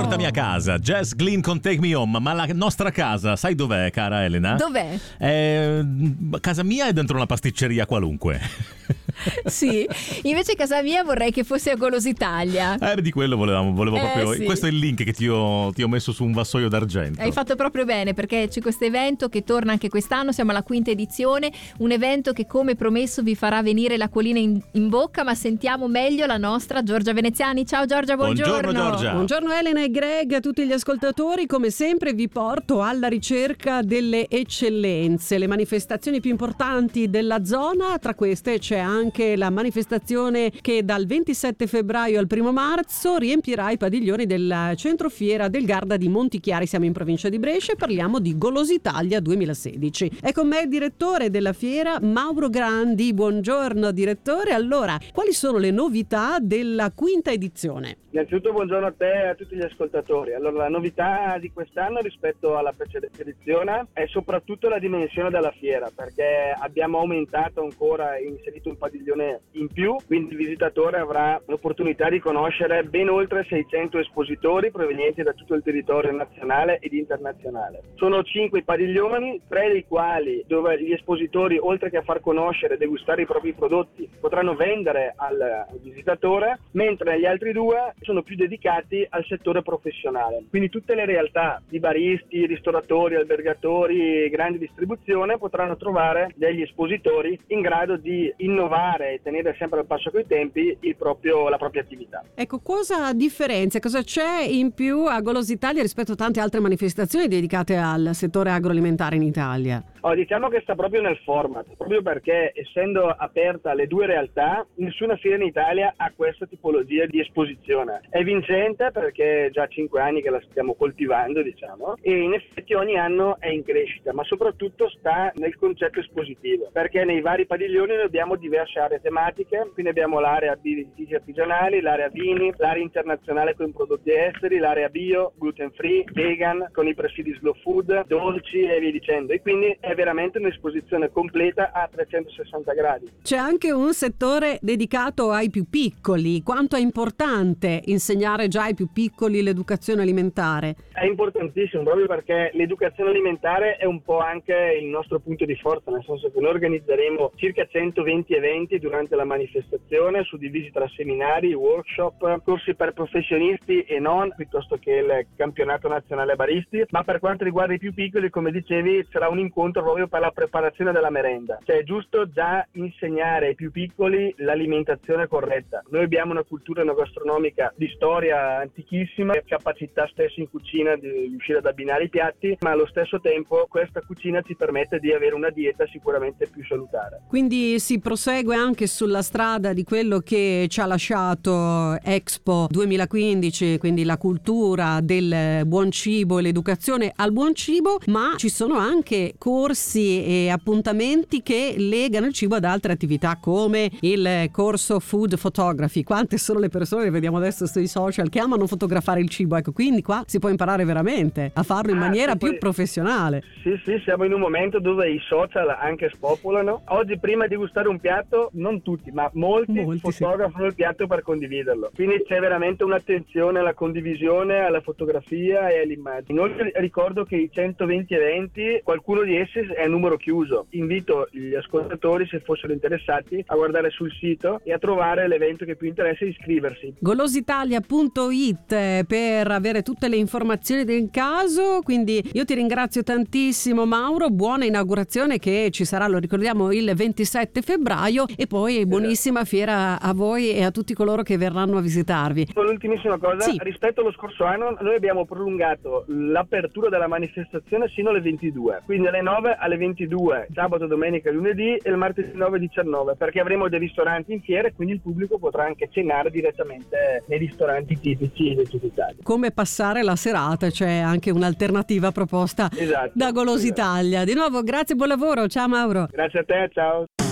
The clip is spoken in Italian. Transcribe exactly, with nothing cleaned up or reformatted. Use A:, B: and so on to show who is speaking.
A: Portami a casa, Jess Glynn con Take Me Home. Ma la nostra casa, sai dov'è, cara Elena?
B: Dov'è?
A: Eh, casa mia è dentro una pasticceria qualunque.
B: Sì, invece casa mia vorrei che fosse a Golositalia.
A: Eh, di quello volevamo, volevo
B: Eh,
A: proprio.
B: sì.
A: Questo è il link che ti ho, ti ho messo su un vassoio d'argento.
B: Hai fatto proprio bene, perché c'è questo evento che torna anche quest'anno, siamo alla quinta edizione, un evento che come promesso vi farà venire l'acquolina in, in bocca, ma sentiamo meglio la nostra Giorgia Veneziani. Ciao Giorgia, buongiorno.
A: Buongiorno Giorgia.
C: Buongiorno Elena e Greg, a tutti gli ascoltatori. Come sempre vi porto alla ricerca delle eccellenze, le manifestazioni più importanti della zona. Tra queste c'è anche la manifestazione che dal ventisette febbraio al primo marzo riempirà i padiglioni del centro fiera del Garda di Montichiari. Siamo in provincia di Brescia e parliamo di Golositalia duemilasedici. È con me il direttore della fiera, Mauro Grandi. Buongiorno direttore. Allora, quali sono le novità della quinta edizione?
D: Innanzitutto buongiorno a te e a tutti gli ascoltatori. Allora, la novità di quest'anno rispetto alla precedente edizione è soprattutto la dimensione della fiera, perché abbiamo aumentato ancora e inserito un padiglione in più, quindi il visitatore avrà l'opportunità di conoscere ben oltre seicento espositori provenienti da tutto il territorio nazionale ed internazionale. Sono cinque padiglioni, tre dei quali dove gli espositori, oltre che a far conoscere e degustare i propri prodotti, potranno vendere al, al visitatore, mentre gli altri due sono più dedicati al settore professionale. Quindi tutte le realtà di baristi, ristoratori, albergatori, grande distribuzione potranno trovare degli espositori in grado di innovare e tenere sempre al passo coi tempi il proprio, la propria attività.
C: Ecco, cosa differenzia, cosa c'è in più a Golositalia rispetto a tante altre manifestazioni dedicate al settore agroalimentare in Italia?
D: Oh, diciamo che sta proprio nel format, proprio perché essendo aperta alle due realtà, nessuna fiera in Italia ha questa tipologia di esposizione. È vincente perché è già cinque anni che la stiamo coltivando, diciamo, e in effetti ogni anno è in crescita, ma soprattutto sta nel concetto espositivo, perché nei vari padiglioni noi abbiamo diverse aree tematiche, quindi abbiamo l'area birrifici artigianali, l'area vini, l'area internazionale con prodotti esteri, l'area bio, gluten free, vegan, con i presidi slow food, dolci e via dicendo, e quindi è veramente un'esposizione completa a trecentosessanta gradi.
C: C'è anche un settore dedicato ai più piccoli. Quanto è importante insegnare già ai più piccoli l'educazione alimentare?
D: È importantissimo, proprio perché l'educazione alimentare è un po' anche il nostro punto di forza, nel senso che noi organizzeremo circa centoventi eventi durante la manifestazione, suddivisi tra seminari, workshop, corsi per professionisti e non, piuttosto che il campionato nazionale baristi. Ma per quanto riguarda i più piccoli, come dicevi, sarà un incontro proprio per la preparazione della merenda. Cioè è giusto già insegnare ai più piccoli l'alimentazione corretta. Noi abbiamo una cultura enogastronomica di storia antichissima, capacità stessa in cucina di riuscire ad abbinare i piatti, ma allo stesso tempo questa cucina ci permette di avere una dieta sicuramente più salutare.
C: Quindi si prosegue anche sulla strada di quello che ci ha lasciato Expo duemilaquindici, quindi la cultura del buon cibo e l'educazione al buon cibo, ma ci sono anche corsi e appuntamenti che legano il cibo ad altre attività, come il corso Food Photography. Quante sono le persone, vediamo adesso sui social, che amano fotografare il cibo, ecco, quindi qua si può imparare veramente a farlo in
D: ah,
C: maniera
D: poi,
C: più professionale.
D: Sì, sì, siamo in un momento dove i social anche spopolano. Oggi prima di gustare un piatto, non tutti, ma molti, molti fotografano sì. il piatto per condividerlo. Quindi c'è veramente un'attenzione alla condivisione, alla fotografia e all'immagine. Inoltre ricordo che i centoventi eventi, qualcuno di essi è a numero chiuso. Invito gli ascoltatori, se fossero interessati, a guardare sul sito e a trovare l'evento che più interessa e iscriversi.
C: golositalia punto it per avere tutte le informazioni del caso. Quindi io ti ringrazio tantissimo, Mauro, buona inaugurazione che ci sarà, lo ricordiamo, il ventisette febbraio, e poi buonissima fiera a voi e a tutti coloro che verranno a visitarvi.
D: L'ultimissima cosa, sì. Rispetto allo scorso anno noi abbiamo prolungato l'apertura della manifestazione sino alle ventidue, quindi alle nove alle ventidue, sabato, domenica, lunedì, e il martedì nove e diciannove, perché avremo dei ristoranti in fiera e quindi il pubblico potrà anche cenare direttamente nei ristoranti tipici di tutta Italia.
C: Come passare la serata, c'è anche un'alternativa proposta
D: esatto,
C: da Golositalia. Esatto. Di nuovo grazie e buon lavoro, ciao Mauro.
D: Grazie a te, ciao.